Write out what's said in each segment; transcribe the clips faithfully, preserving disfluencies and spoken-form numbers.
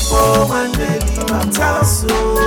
popo one day leave my house.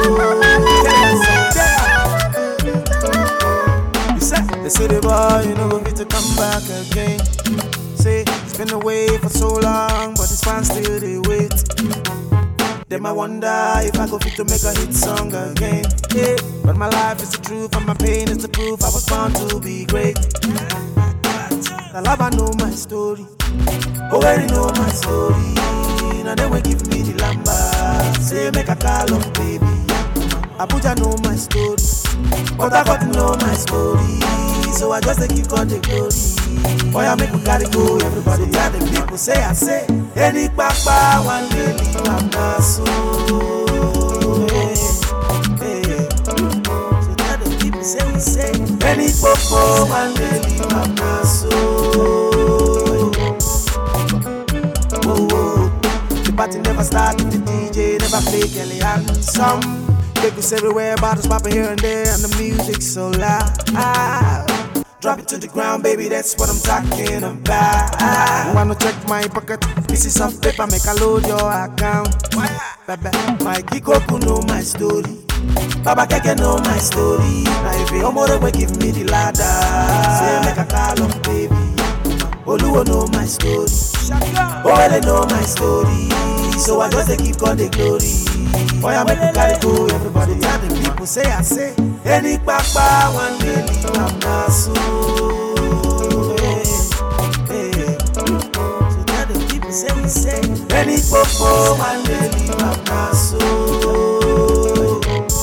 You said they say the boy, you know, go get to come back again. Say it's been away for so long, but his fans still they wait. Them I wonder if I go fit to make a hit song again. Yeah, but my life is the truth and my pain is the proof I was born to be great. The love I know my story, already know my story. Now they will give me the lamba, say make a call up baby. Abuja know my story, but I got to know my story. So I just keep God the glory. Boy I make me carry go, everybody yeah the people say I say. Any papa one day leave my soul. Hey, hey. So tell the people say we say. Any popo one day leave my soul. Whoa, whoa. The party never start with the D J, never play Kelly and some. Niggas everywhere, bottles popping here and there, and the music so loud. Ah, drop it to the ground, baby, that's what I'm talking about. Ah, wanna check my pocket, pieces of paper, make a load your account. Baby, my Kikoku know my story, Baba Keke know my story. Now if you homo way, give me the ladder. Say make a call up, baby. Oluwo know my story, Owele know my story. So I just keep God the glory. Boy, I make you carry go, everybody tell the people say I say. Any papa one day leave my soul. Hey, hey. So tell the people say we say. Any popo one day leave my soul.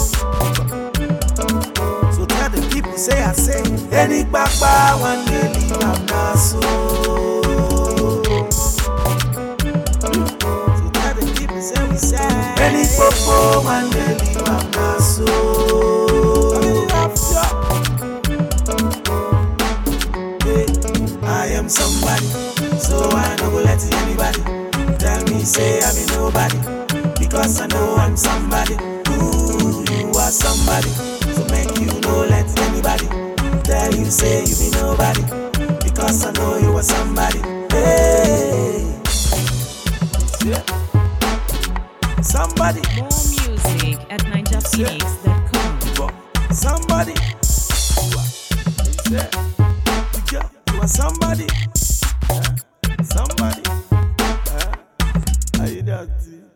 So tell the people say I say. Any papa one day leave my soul. Any popo one day leave my soul. Hey, I am somebody, so I don't go let anybody tell me say I be nobody, because I know I'm somebody. Ooh, you are somebody, so make you no let anybody tell you say you be nobody, because I know you are somebody. Hey, yeah. Somebody. More music at ninja phoenix dot com. Somebody. You are somebody. Somebody. Are you that?